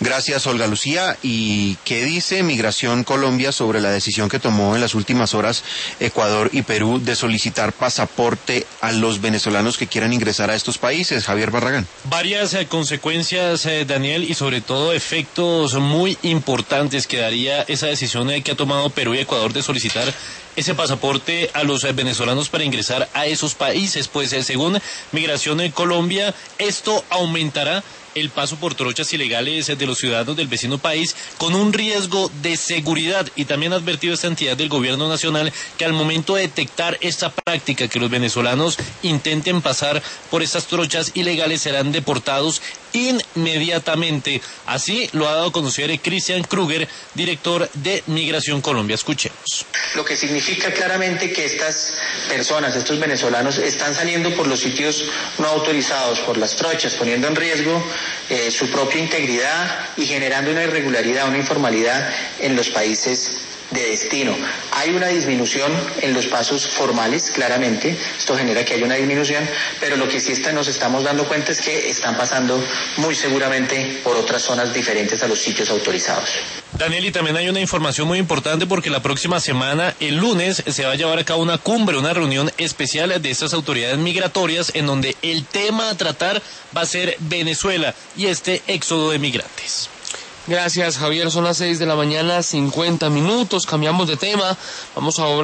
Gracias, Olga Lucía. ¿Y qué dice Migración Colombia sobre la decisión que tomó en las últimas horas Ecuador y Perú de solicitar pasaporte a los venezolanos que quieran ingresar a estos países? Javier Barragán. Varias consecuencias, Daniel, y sobre todo efectos muy importantes que daría esa decisión que ha tomado Perú y Ecuador de solicitar ese pasaporte a los venezolanos para ingresar a esos países. Pues según Migración Colombia, esto aumentará el paso por trochas ilegales de los ciudadanos del vecino país con un riesgo de seguridad, y también ha advertido esta entidad del gobierno nacional que al momento de detectar esta práctica, que los venezolanos intenten pasar por estas trochas ilegales, serán deportados inmediatamente. Así lo ha dado a conocer Christian Kruger, director de Migración Colombia. Escuchemos. Lo que significa claramente que estas personas, estos venezolanos, están saliendo por los sitios no autorizados, por las trochas, poniendo en riesgo su propia integridad y generando una irregularidad, una informalidad en los países de destino. Hay una disminución en los pasos formales, claramente, esto genera que haya una disminución, pero lo que sí nos estamos dando cuenta es que están pasando muy seguramente por otras zonas diferentes a los sitios autorizados. Daniel, y también hay una información muy importante porque la próxima semana, el lunes, se va a llevar a cabo una cumbre, una reunión especial de estas autoridades migratorias en donde el tema a tratar va a ser Venezuela y este éxodo de migrantes. Gracias, Javier. Son las 6 de la mañana, 50 minutos. Cambiamos de tema. Vamos a